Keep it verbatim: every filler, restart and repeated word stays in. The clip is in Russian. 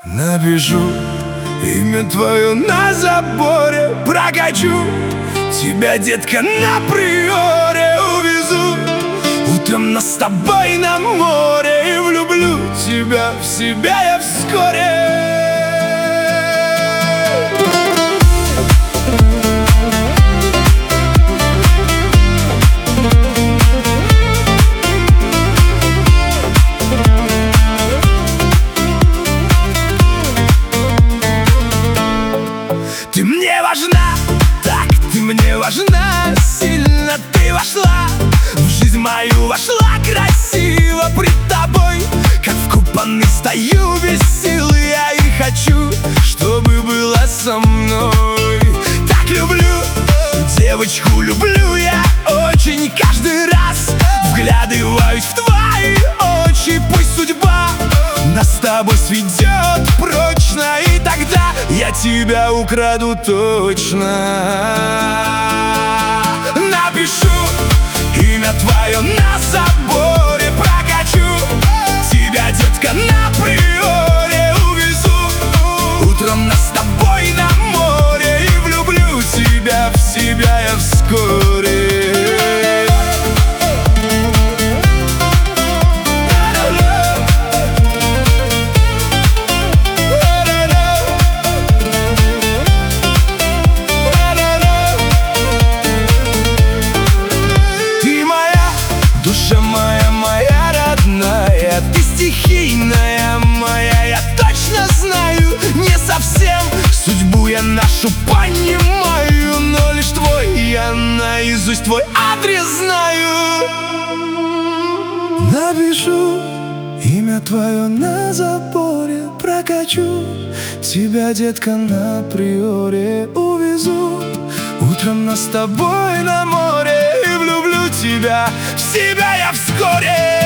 Напишу имя твое на заборе, прокачу тебя, детка, на приоре увезу. Утром нас с тобой на море, и влюблю тебя в себя я вскоре. Ты мне важна, так ты мне важна, сильно ты вошла в жизнь мою, вошла красиво пред тобой. Как вкопанный стою без сил, я и хочу, чтобы была со мной. Так люблю, девочку люблю я очень, каждый раз вглядываюсь в твои очи. Пусть судьба нас с тобой сведет прочно, и тогда я тебя украду точно. Напишу имя твое на заборе, прокачу тебя, детка, на приоре увезу. Утром нас с тобой на море, и влюблю тебя в себя я вскоре. Душа моя, моя родная, ты стихийная моя, я точно знаю. Не совсем судьбу я нашу понимаю, но лишь твой я наизусть твой адрес знаю. Напишу имя твое на заборе, прокачу тебя, детка, на приоре увезу. Утром нас с тобой на море, и влюблю тебя в себя я вскоре.